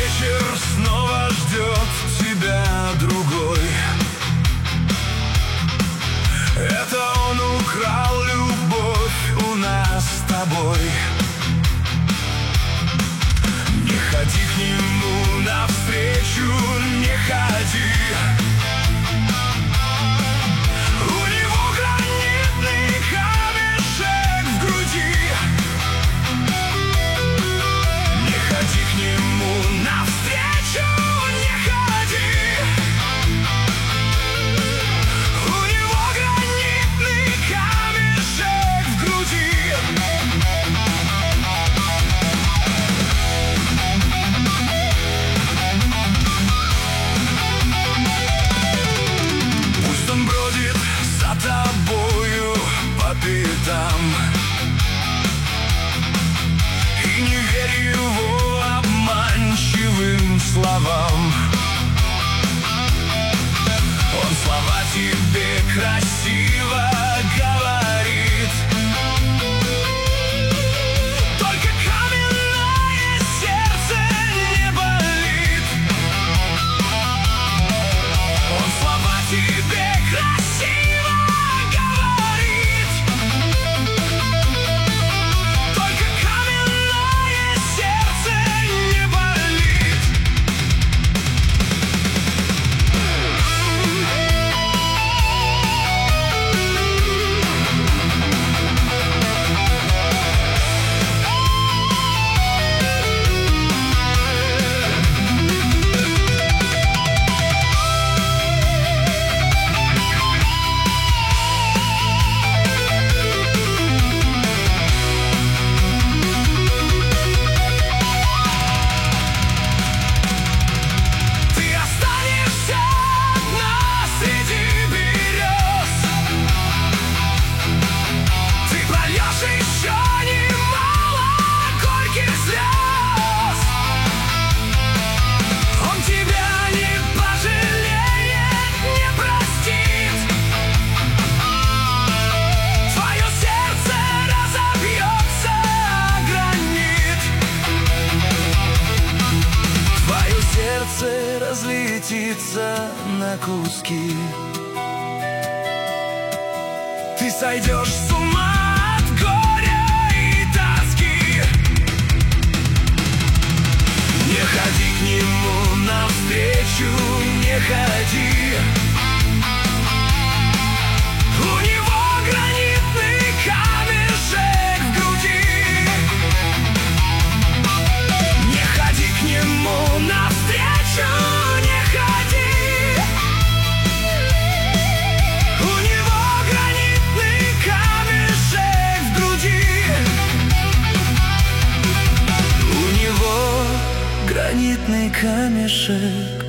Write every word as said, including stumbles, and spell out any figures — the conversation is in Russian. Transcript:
вечер снова ждет тебя другой. Это он украл любовь у нас с тобой. Не ходи к нему навстречу, не ходи. У него гранитный камешек в груди. Не ходи к нему навстречу, не ходи. У него гранитный камешек в груди. Пусть он бродит за тобою по пятам, и не верь его обманчивым словам. Он слова тебе красиво говорит, только каменное сердце не болит. Он слова тебе красиво говорит, только каменное сердце не болит. Ты останешься одна среди берез. Ты прольешь еще немало горьких слез. Он тебя не пожалеет, не простит. Твое сердце разобьется о гранит. Твое сердце разлетится на куски. Ты сойдешь с ума от горя и тоски. Не ходи к нему навстречу, не ходи. У него гранитный камешек в груди. Не ходи к нему навстречу, не ходи. У него гранитный камешек в груди. У него гранитный камешек